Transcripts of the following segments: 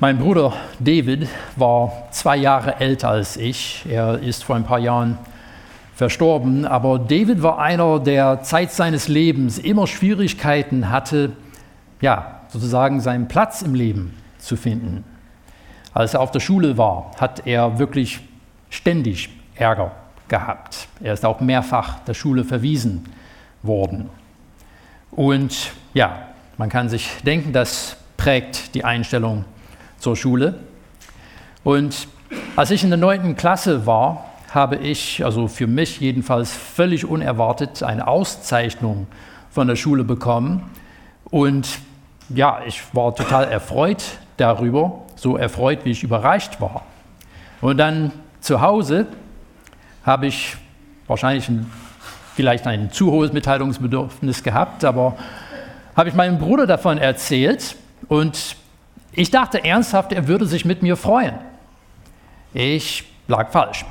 Mein Bruder David war 2 Jahre älter als ich. Er ist vor ein paar Jahren verstorben. Aber David war einer, der Zeit seines Lebens immer Schwierigkeiten hatte, sozusagen seinen Platz im Leben zu finden. Als er auf der Schule war, hat er wirklich ständig Ärger gehabt. Er ist auch mehrfach der Schule verwiesen worden. Und man kann sich denken, das prägt die Einstellung zur Schule. Und als ich in der 9. Klasse war, habe ich, also für mich jedenfalls völlig unerwartet, eine Auszeichnung von der Schule bekommen. Und ich war total erfreut darüber, so erfreut, wie ich überrascht war. Und dann zu Hause habe ich wahrscheinlich vielleicht ein zu hohes Mitteilungsbedürfnis gehabt, aber habe ich meinem Bruder davon erzählt und ich dachte ernsthaft, er würde sich mit mir freuen. Ich lag falsch.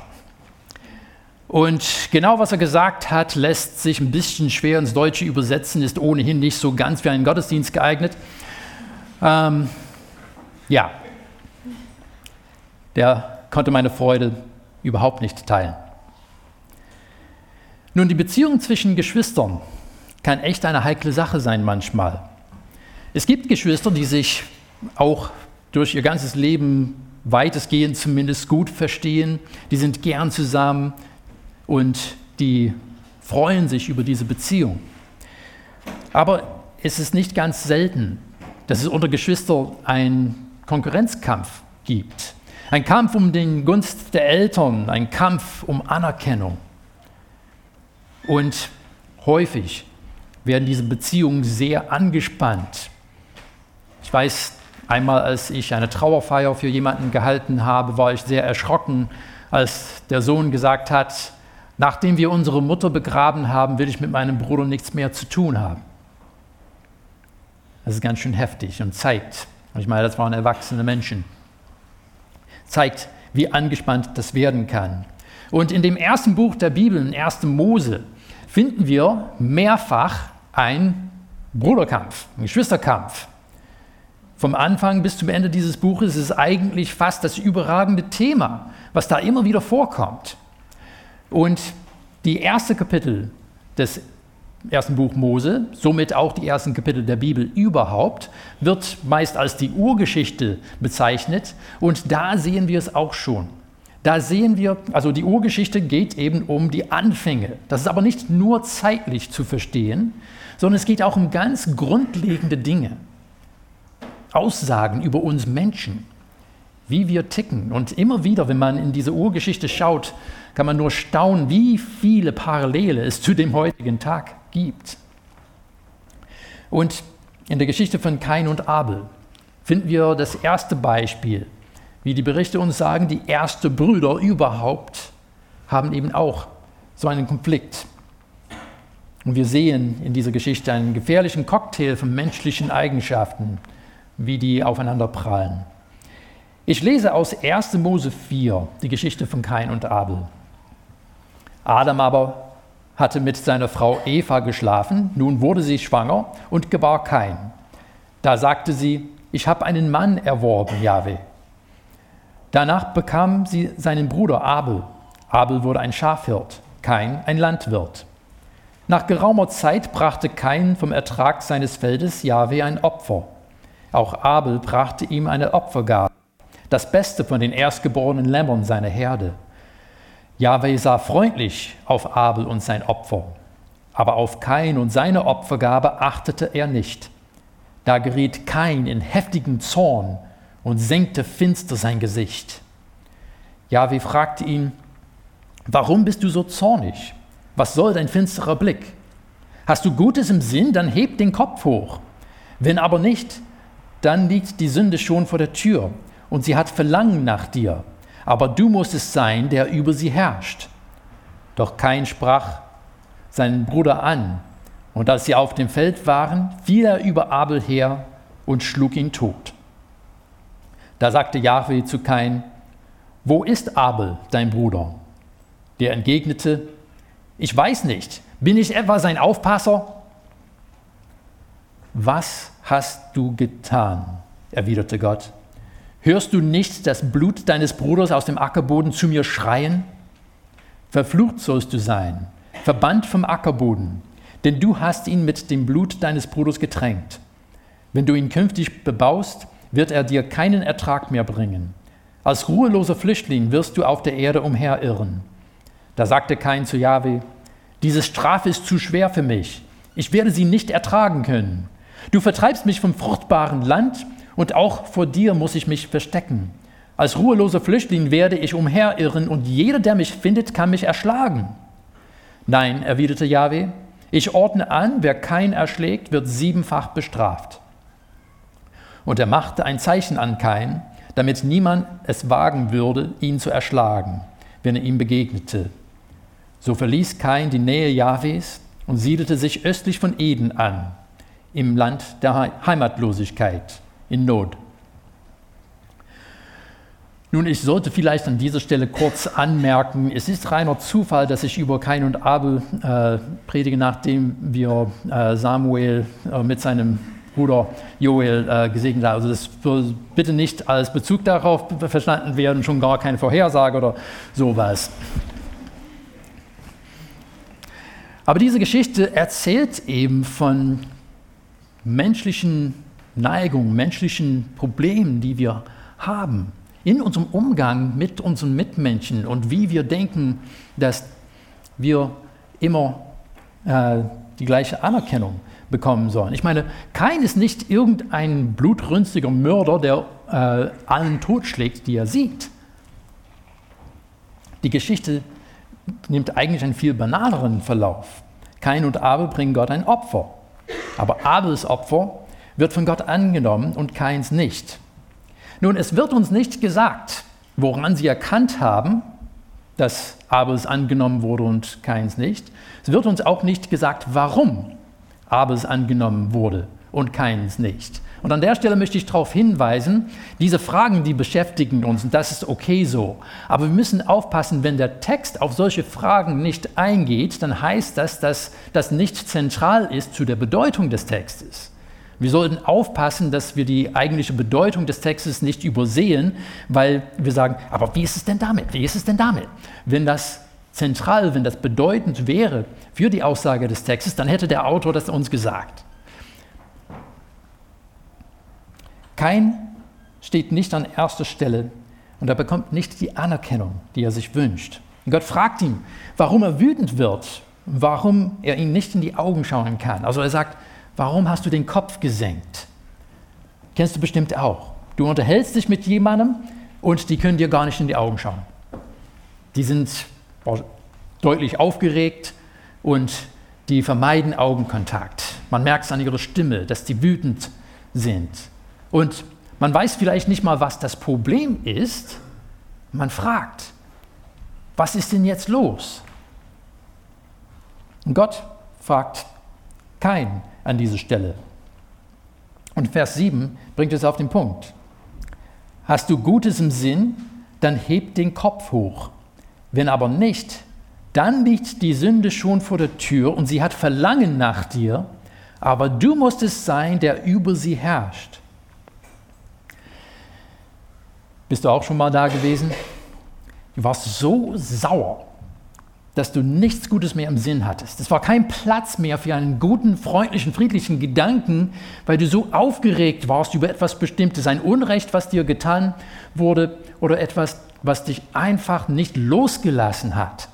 Und genau, was er gesagt hat, lässt sich ein bisschen schwer ins Deutsche übersetzen, ist ohnehin nicht so ganz für einen Gottesdienst geeignet. Der konnte meine Freude überhaupt nicht teilen. Nun, die Beziehung zwischen Geschwistern kann echt eine heikle Sache sein manchmal. Es gibt Geschwister, die sich auch durch ihr ganzes Leben weitestgehend zumindest gut verstehen. Die sind gern zusammen und die freuen sich über diese Beziehung. Aber es ist nicht ganz selten, dass es unter Geschwistern einen Konkurrenzkampf gibt. Ein Kampf um den Gunst der Eltern, ein Kampf um Anerkennung. Und häufig werden diese Beziehungen sehr angespannt. Ich weiß, einmal als ich eine Trauerfeier für jemanden gehalten habe, war ich sehr erschrocken, als der Sohn gesagt hat, nachdem wir unsere Mutter begraben haben, will ich mit meinem Bruder nichts mehr zu tun haben. Das ist ganz schön heftig und zeigt, ich meine, das waren erwachsene Menschen, zeigt, wie angespannt das werden kann. Und in dem ersten Buch der Bibel, in 1. Mose, finden wir mehrfach einen Bruderkampf, einen Geschwisterkampf. Vom Anfang bis zum Ende dieses Buches ist es eigentlich fast das überragende Thema, was da immer wieder vorkommt. Und die ersten Kapitel des ersten Buch Mose, somit auch die ersten Kapitel der Bibel überhaupt, wird meist als die Urgeschichte bezeichnet. Und da sehen wir es auch schon. Da sehen wir, also die Urgeschichte geht eben um die Anfänge. Das ist aber nicht nur zeitlich zu verstehen, sondern es geht auch um ganz grundlegende Dinge. Aussagen über uns Menschen, wie wir ticken. Und immer wieder, wenn man in diese Urgeschichte schaut, kann man nur staunen, wie viele Parallele es zu dem heutigen Tag gibt. Und in der Geschichte von Kain und Abel finden wir das erste Beispiel, wie die Berichte uns sagen, die ersten Brüder überhaupt haben eben auch so einen Konflikt. Und wir sehen in dieser Geschichte einen gefährlichen Cocktail von menschlichen Eigenschaften, wie die aufeinander prallen. Ich lese aus 1. Mose 4 die Geschichte von Kain und Abel. Adam aber hatte mit seiner Frau Eva geschlafen, nun wurde sie schwanger und gebar Kain. Da sagte sie, ich habe einen Mann erworben, Jahwe. Danach bekam sie seinen Bruder Abel. Abel wurde ein Schafhirt, Kain ein Landwirt. Nach geraumer Zeit brachte Kain vom Ertrag seines Feldes Jahwe ein Opfer. Auch Abel brachte ihm eine Opfergabe, das Beste von den erstgeborenen Lämmern seiner Herde. Jahwe sah freundlich auf Abel und sein Opfer, aber auf Kain und seine Opfergabe achtete er nicht. Da geriet Kain in heftigen Zorn und senkte finster sein Gesicht. Jahwe fragte ihn, warum bist du so zornig? Was soll dein finsterer Blick? Hast du Gutes im Sinn, dann heb den Kopf hoch. Wenn aber nicht, dann liegt die Sünde schon vor der Tür und sie hat Verlangen nach dir, aber du musst es sein, der über sie herrscht. Doch Kain sprach seinen Bruder an, und als sie auf dem Feld waren, fiel er über Abel her und schlug ihn tot. Da sagte Jahwe zu Kain, wo ist Abel, dein Bruder? Der entgegnete, ich weiß nicht, bin ich etwa sein Aufpasser? Was hast du getan? Erwiderte Gott. Hörst du nicht das Blut deines Bruders aus dem Ackerboden zu mir schreien? Verflucht sollst du sein, verbannt vom Ackerboden, denn du hast ihn mit dem Blut deines Bruders getränkt. Wenn du ihn künftig bebaust, wird er dir keinen Ertrag mehr bringen. Als ruheloser Flüchtling wirst du auf der Erde umherirren. Da sagte Kain zu Jahwe: Diese Strafe ist zu schwer für mich. Ich werde sie nicht ertragen können. Du vertreibst mich vom fruchtbaren Land und auch vor dir muss ich mich verstecken. Als ruheloser Flüchtling werde ich umherirren und jeder, der mich findet, kann mich erschlagen. Nein, erwiderte Jahwe, ich ordne an, wer Kain erschlägt, wird 7-fach bestraft. Und er machte ein Zeichen an Kain, damit niemand es wagen würde, ihn zu erschlagen, wenn er ihm begegnete. So verließ Kain die Nähe Jahwes und siedelte sich östlich von Eden an, im Land der Heimatlosigkeit, in Not. Nun, ich sollte vielleicht an dieser Stelle kurz anmerken, es ist reiner Zufall, dass ich über Kain und Abel predige, nachdem wir Samuel mit seinem Bruder Joel gesegnet haben. Also das soll bitte nicht als Bezug darauf verstanden werden, schon gar keine Vorhersage oder sowas. Aber diese Geschichte erzählt eben von menschlichen Neigungen, menschlichen Problemen, die wir haben in unserem Umgang mit unseren Mitmenschen und wie wir denken, dass wir immer die gleiche Anerkennung bekommen sollen. Ich meine, Kain ist nicht irgendein blutrünstiger Mörder, der allen totschlägt, die er sieht. Die Geschichte nimmt eigentlich einen viel banaleren Verlauf. Kain und Abel bringen Gott ein Opfer. Aber Abels Opfer wird von Gott angenommen und Kains nicht. Nun, es wird uns nicht gesagt, woran sie erkannt haben, dass Abels angenommen wurde und Kains nicht. Es wird uns auch nicht gesagt, warum Abels angenommen wurde und Kains nicht. Und an der Stelle möchte ich darauf hinweisen, diese Fragen, die beschäftigen uns und das ist okay so. Aber wir müssen aufpassen, wenn der Text auf solche Fragen nicht eingeht, dann heißt das, dass das nicht zentral ist zu der Bedeutung des Textes. Wir sollten aufpassen, dass wir die eigentliche Bedeutung des Textes nicht übersehen, weil wir sagen, aber wie ist es denn damit? Wie ist es denn damit? Wenn das zentral, wenn das bedeutend wäre für die Aussage des Textes, dann hätte der Autor das uns gesagt. Kain steht nicht an erster Stelle und er bekommt nicht die Anerkennung, die er sich wünscht. Und Gott fragt ihn, warum er wütend wird, warum er ihm nicht in die Augen schauen kann. Also er sagt, warum hast du den Kopf gesenkt? Kennst du bestimmt auch. Du unterhältst dich mit jemandem und die können dir gar nicht in die Augen schauen. Die sind deutlich aufgeregt und die vermeiden Augenkontakt. Man merkt es an ihrer Stimme, dass die wütend sind. Und man weiß vielleicht nicht mal, was das Problem ist. Man fragt, was ist denn jetzt los? Und Gott fragt Kain an diese Stelle. Und Vers 7 bringt es auf den Punkt. Hast du Gutes im Sinn, dann heb den Kopf hoch. Wenn aber nicht, dann liegt die Sünde schon vor der Tür und sie hat Verlangen nach dir, aber du musst es sein, der über sie herrscht. Bist du auch schon mal da gewesen? Du warst so sauer, dass du nichts Gutes mehr im Sinn hattest. Es war kein Platz mehr für einen guten, freundlichen, friedlichen Gedanken, weil du so aufgeregt warst über etwas Bestimmtes, ein Unrecht, was dir getan wurde oder etwas, was dich einfach nicht losgelassen hat.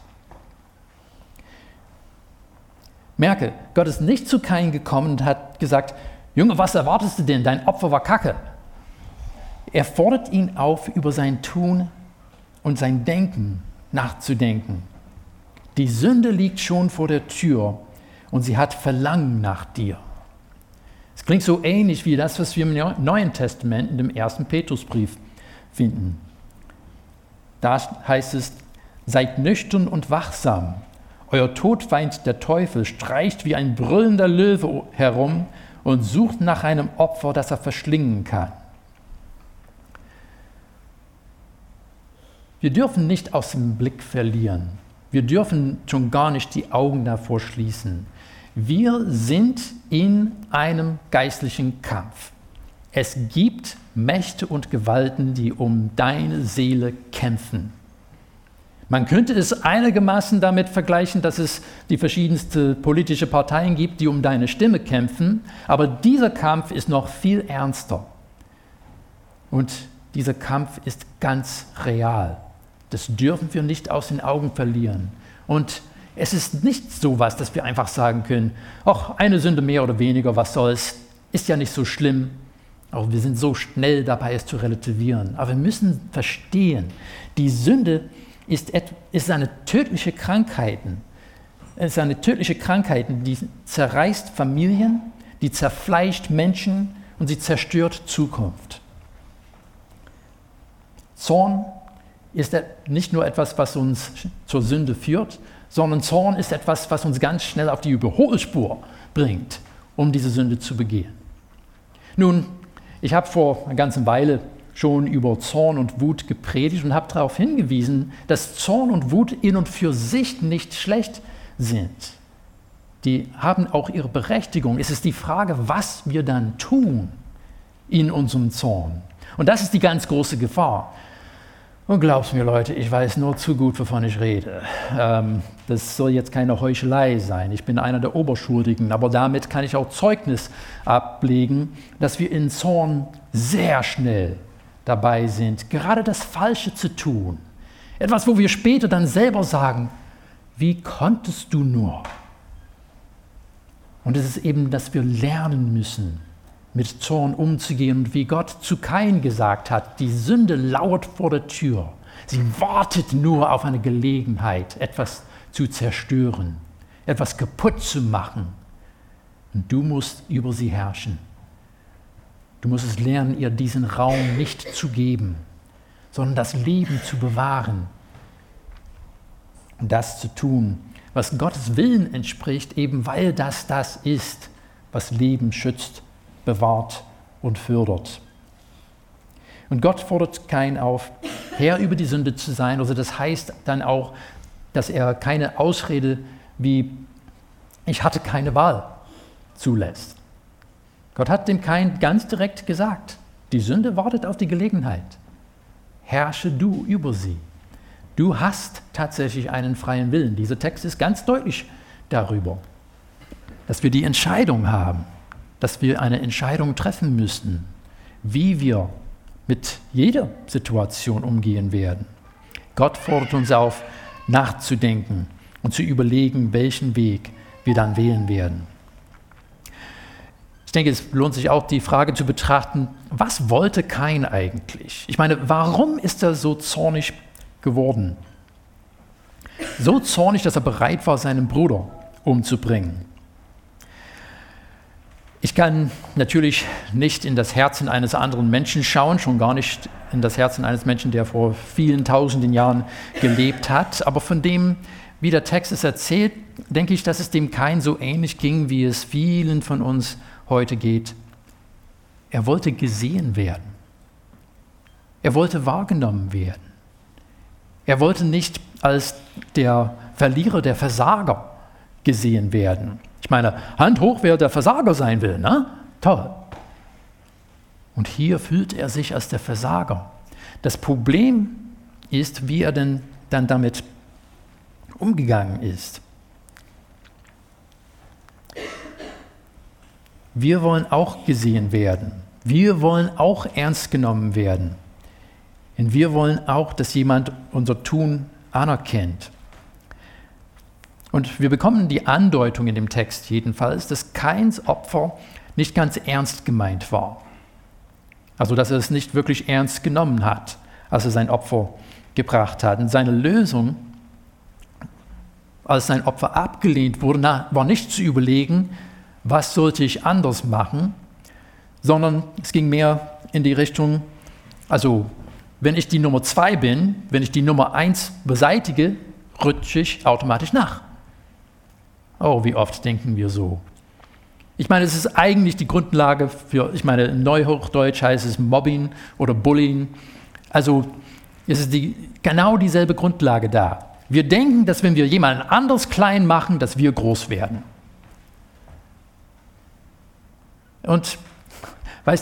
Merke, Gott ist nicht zu Kain gekommen und hat gesagt, Junge, was erwartest du denn? Dein Opfer war Kacke. Er fordert ihn auf, über sein Tun und sein Denken nachzudenken. Die Sünde liegt schon vor der Tür und sie hat Verlangen nach dir. Es klingt so ähnlich wie das, was wir im Neuen Testament in dem 1. Petrusbrief finden. Da heißt es, seid nüchtern und wachsam. Euer Todfeind, der Teufel, streicht wie ein brüllender Löwe herum und sucht nach einem Opfer, das er verschlingen kann. Wir dürfen nicht aus dem Blick verlieren. Wir dürfen schon gar nicht die Augen davor schließen. Wir sind in einem geistlichen Kampf. Es gibt Mächte und Gewalten, die um deine Seele kämpfen. Man könnte es einigermaßen damit vergleichen, dass es die verschiedensten politische Parteien gibt, die um deine Stimme kämpfen, aber dieser Kampf ist noch viel ernster. Und dieser Kampf ist ganz real. Das dürfen wir nicht aus den Augen verlieren. Und es ist nicht so was, dass wir einfach sagen können, ach, eine Sünde mehr oder weniger, was soll's, ist ja nicht so schlimm. Aber wir sind so schnell dabei, es zu relativieren. Aber wir müssen verstehen, die Sünde ist eine tödliche Krankheit. Es ist eine tödliche Krankheit, die zerreißt Familien, die zerfleischt Menschen und sie zerstört Zukunft. Zorn ist nicht nur etwas, was uns zur Sünde führt, sondern Zorn ist etwas, was uns ganz schnell auf die Überholspur bringt, um diese Sünde zu begehen. Nun, ich habe vor einer ganzen Weile schon über Zorn und Wut gepredigt und habe darauf hingewiesen, dass Zorn und Wut in und für sich nicht schlecht sind. Die haben auch ihre Berechtigung. Es ist die Frage, was wir dann tun in unserem Zorn. Und das ist die ganz große Gefahr. Und glaub's mir, Leute, ich weiß nur zu gut, wovon ich rede. Das soll jetzt keine Heuchelei sein. Ich bin einer der Oberschuldigen, aber damit kann ich auch Zeugnis ablegen, dass wir in Zorn sehr schnell dabei sind, gerade das Falsche zu tun. Etwas, wo wir später dann selber sagen, wie konntest du nur? Und es ist eben, dass wir lernen müssen, mit Zorn umzugehen und wie Gott zu Kain gesagt hat, die Sünde lauert vor der Tür. Sie wartet nur auf eine Gelegenheit, etwas zu zerstören, etwas kaputt zu machen. Und du musst über sie herrschen. Du musst es lernen, ihr diesen Raum nicht zu geben, sondern das Leben zu bewahren. Und das zu tun, was Gottes Willen entspricht, eben weil das ist, was Leben schützt, bewahrt und fördert. Und Gott fordert Kain auf, Herr über die Sünde zu sein. Also das heißt dann auch, dass er keine Ausrede wie ich hatte keine Wahl zulässt. Gott hat dem Kain ganz direkt gesagt, die Sünde wartet auf die Gelegenheit. Herrsche du über sie. Du hast tatsächlich einen freien Willen. Dieser Text ist ganz deutlich darüber, dass wir die Entscheidung haben, dass wir eine Entscheidung treffen müssen, wie wir mit jeder Situation umgehen werden. Gott fordert uns auf, nachzudenken und zu überlegen, welchen Weg wir dann wählen werden. Ich denke, es lohnt sich auch, die Frage zu betrachten, was wollte Kain eigentlich? Ich meine, warum ist er so zornig geworden? So zornig, dass er bereit war, seinen Bruder umzubringen. Ich kann natürlich nicht in das Herzen eines anderen Menschen schauen, schon gar nicht in das Herzen eines Menschen, der vor vielen tausenden Jahren gelebt hat. Aber von dem, wie der Text es erzählt, denke ich, dass es dem Kain so ähnlich ging, wie es vielen von uns heute geht. Er wollte gesehen werden. Er wollte wahrgenommen werden. Er wollte nicht als der Verlierer, der Versager gesehen werden. Ich meine, Hand hoch, wer der Versager sein will, ne? Toll. Und hier fühlt er sich als der Versager. Das Problem ist, wie er denn dann damit umgegangen ist. Wir wollen auch gesehen werden. Wir wollen auch ernst genommen werden. Und wir wollen auch, dass jemand unser Tun anerkennt. Und wir bekommen die Andeutung in dem Text jedenfalls, dass Kains Opfer nicht ganz ernst gemeint war. Also, dass er es nicht wirklich ernst genommen hat, als er sein Opfer gebracht hat. Und seine Lösung, als sein Opfer abgelehnt wurde, war nicht zu überlegen, was sollte ich anders machen, sondern es ging mehr in die Richtung, also wenn ich die Nummer 2 bin, wenn ich die Nummer 1 beseitige, rutsche ich automatisch nach. Oh, wie oft denken wir so. Ich meine, es ist eigentlich die Grundlage für, ich meine, in Neuhochdeutsch heißt es Mobbing oder Bullying. Also es ist genau dieselbe Grundlage da. Wir denken, dass wenn wir jemanden anders klein machen, dass wir groß werden. Und weißt du,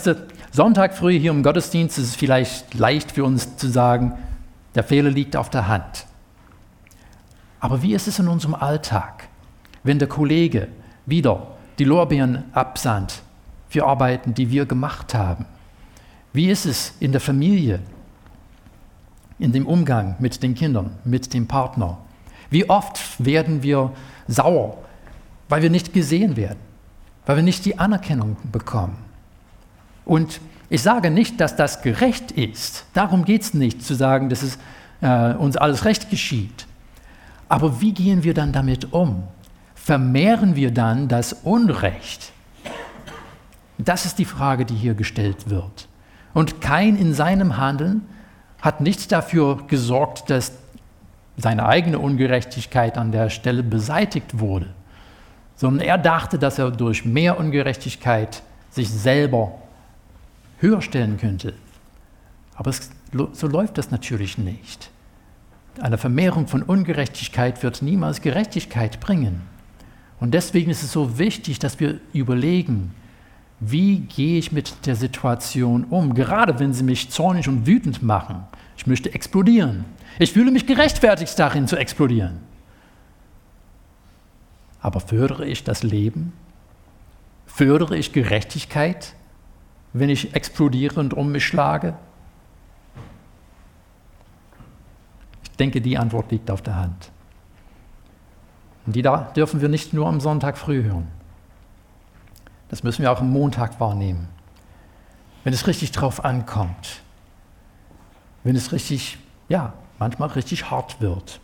Sonntag früh hier im Gottesdienst ist es vielleicht leicht für uns zu sagen, der Fehler liegt auf der Hand. Aber wie ist es in unserem Alltag, wenn der Kollege wieder die Lorbeeren absandt für Arbeiten, die wir gemacht haben? Wie ist es in der Familie, in dem Umgang mit den Kindern, mit dem Partner? Wie oft werden wir sauer, weil wir nicht gesehen werden, weil wir nicht die Anerkennung bekommen? Und ich sage nicht, dass das gerecht ist. Darum geht es nicht, zu sagen, dass es uns alles recht geschieht. Aber wie gehen wir dann damit um? Vermehren wir dann das Unrecht? Das ist die Frage, die hier gestellt wird. Und Kain in seinem Handeln hat nicht dafür gesorgt, dass seine eigene Ungerechtigkeit an der Stelle beseitigt wurde, sondern er dachte, dass er durch mehr Ungerechtigkeit sich selber höher stellen könnte. Aber so läuft das natürlich nicht. Eine Vermehrung von Ungerechtigkeit wird niemals Gerechtigkeit bringen. Und deswegen ist es so wichtig, dass wir überlegen, wie gehe ich mit der Situation um, gerade wenn sie mich zornig und wütend machen. Ich möchte explodieren. Ich fühle mich gerechtfertigt darin zu explodieren. Aber fördere ich das Leben? Fördere ich Gerechtigkeit, wenn ich explodiere und um mich schlage? Ich denke, die Antwort liegt auf der Hand. Und die dürfen wir nicht nur am Sonntag früh hören. Das müssen wir auch am Montag wahrnehmen. Wenn es richtig drauf ankommt. Wenn es richtig, manchmal richtig hart wird.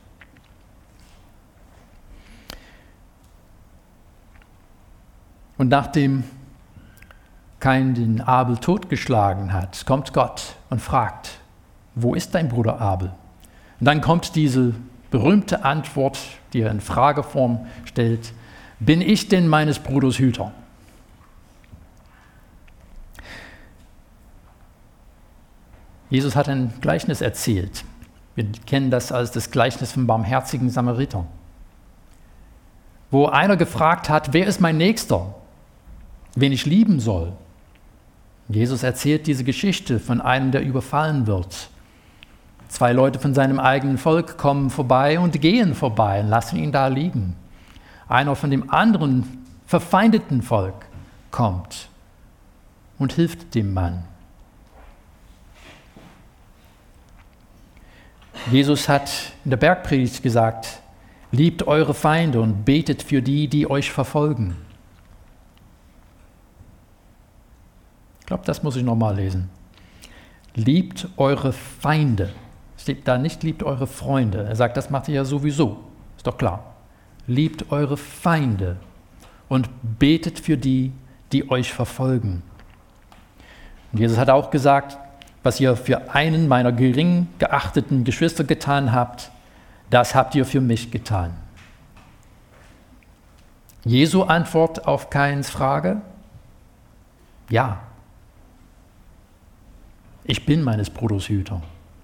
Und nachdem Kain den Abel totgeschlagen hat, kommt Gott und fragt, wo ist dein Bruder Abel? Und dann kommt diese berühmte Antwort, die er in Frageform stellt, bin ich denn meines Bruders Hüter? Jesus hat ein Gleichnis erzählt. Wir kennen das als das Gleichnis vom barmherzigen Samariter, wo einer gefragt hat, wer ist mein Nächster, wen ich lieben soll? Jesus erzählt diese Geschichte von einem, der überfallen wird. 2 Leute von seinem eigenen Volk kommen vorbei und gehen vorbei und lassen ihn da liegen. Einer von dem anderen verfeindeten Volk kommt und hilft dem Mann. Jesus hat in der Bergpredigt gesagt, liebt eure Feinde und betet für die, die euch verfolgen. Ich glaube, das muss ich nochmal lesen. Liebt eure Feinde. Es steht da nicht, liebt eure Freunde. Er sagt, das macht ihr ja sowieso. Ist doch klar. Liebt eure Feinde und betet für die, die euch verfolgen. Und Jesus hat auch gesagt, was ihr für einen meiner gering geachteten Geschwister getan habt, das habt ihr für mich getan. Jesu Antwort auf Kains Frage? Ja. Ich bin meines Bruders Hüter.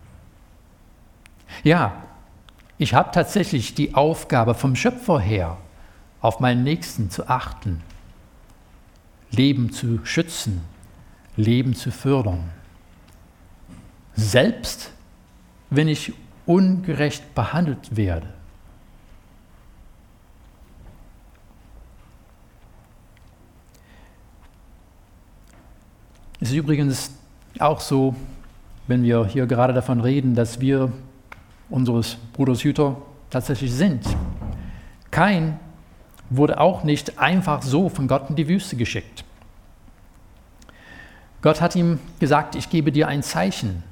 Ja, ich habe tatsächlich die Aufgabe vom Schöpfer her, auf meinen Nächsten zu achten, Leben zu schützen, Leben zu fördern. Selbst wenn ich ungerecht behandelt werde. Es ist übrigens auch so, wenn wir hier gerade davon reden, dass wir unseres Bruders Hüter tatsächlich sind. Kain wurde auch nicht einfach so von Gott in die Wüste geschickt. Gott hat ihm gesagt, ich gebe dir ein Zeichen.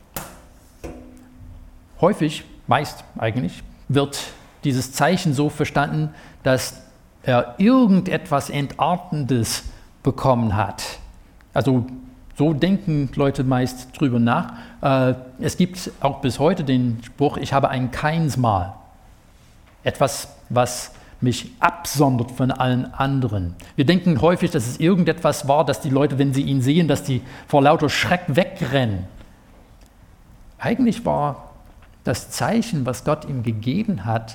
Häufig, meist eigentlich, wird dieses Zeichen so verstanden, dass er irgendetwas Entartendes bekommen hat. Also so denken Leute meist drüber nach. Es gibt auch bis heute den Spruch, ich habe ein Kainsmal. Etwas, was mich absondert von allen anderen. Wir denken häufig, dass es irgendetwas war, dass die Leute, wenn sie ihn sehen, dass die vor lauter Schreck wegrennen. Eigentlich war das Zeichen, was Gott ihm gegeben hat,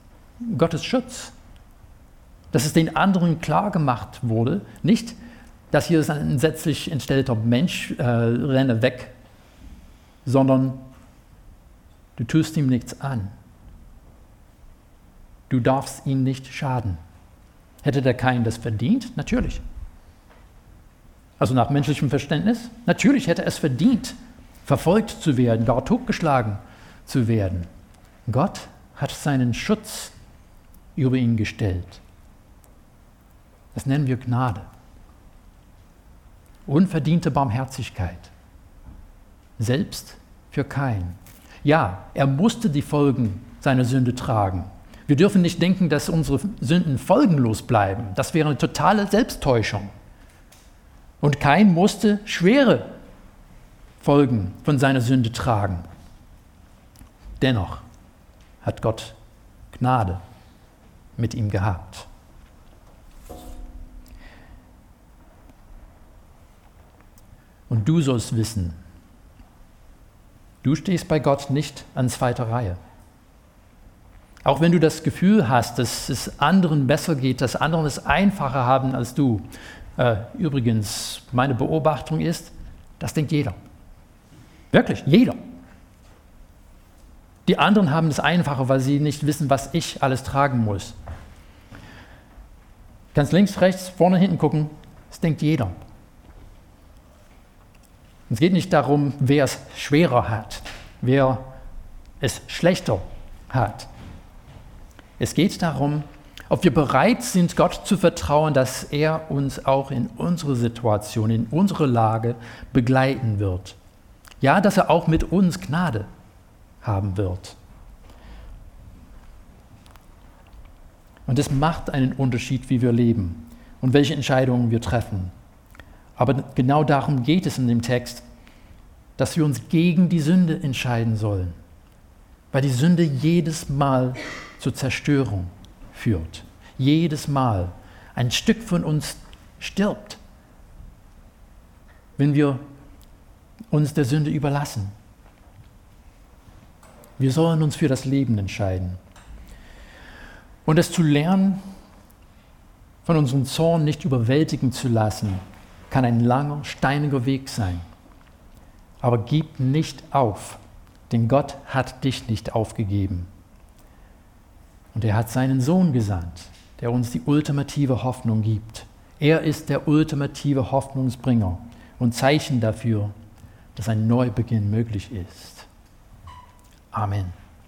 Gottes Schutz. Dass es den anderen klar gemacht wurde, nicht das hier ist ein entsetzlich entstellter Mensch, renne weg, sondern du tust ihm nichts an. Du darfst ihm nicht schaden. Hätte der Kain das verdient? Natürlich. Also nach menschlichem Verständnis? Natürlich hätte es verdient, verfolgt zu werden, gar totgeschlagen zu werden. Gott hat seinen Schutz über ihn gestellt. Das nennen wir Gnade. Unverdiente Barmherzigkeit. Selbst für Kain. Ja, er musste die Folgen seiner Sünde tragen. Wir dürfen nicht denken, dass unsere Sünden folgenlos bleiben. Das wäre eine totale Selbsttäuschung. Und Kain musste schwere Folgen von seiner Sünde tragen. Dennoch hat Gott Gnade mit ihm gehabt. Und du sollst wissen, du stehst bei Gott nicht an zweiter Reihe. Auch wenn du das Gefühl hast, dass es anderen besser geht, dass andere es einfacher haben als du. Übrigens, meine Beobachtung ist, das denkt jeder. Wirklich, jeder. Die anderen haben es einfacher, weil sie nicht wissen, was ich alles tragen muss. Du kannst links, rechts, vorne, hinten gucken, das denkt jeder. Es geht nicht darum, wer es schwerer hat, wer es schlechter hat. Es geht darum, ob wir bereit sind, Gott zu vertrauen, dass er uns auch in unsere Situation, in unsere Lage begleiten wird. Ja, dass er auch mit uns Gnade haben wird. Und es macht einen Unterschied, wie wir leben und welche Entscheidungen wir treffen. Aber genau darum geht es in dem Text, dass wir uns gegen die Sünde entscheiden sollen, weil die Sünde jedes Mal zur Zerstörung führt. Jedes Mal. Ein Stück von uns stirbt, wenn wir uns der Sünde überlassen. Wir sollen uns für das Leben entscheiden. Und es zu lernen, von unserem Zorn nicht überwältigen zu lassen, kann ein langer, steiniger Weg sein. Aber gib nicht auf, denn Gott hat dich nicht aufgegeben. Und er hat seinen Sohn gesandt, der uns die ultimative Hoffnung gibt. Er ist der ultimative Hoffnungsbringer und Zeichen dafür, dass ein Neubeginn möglich ist. Amen.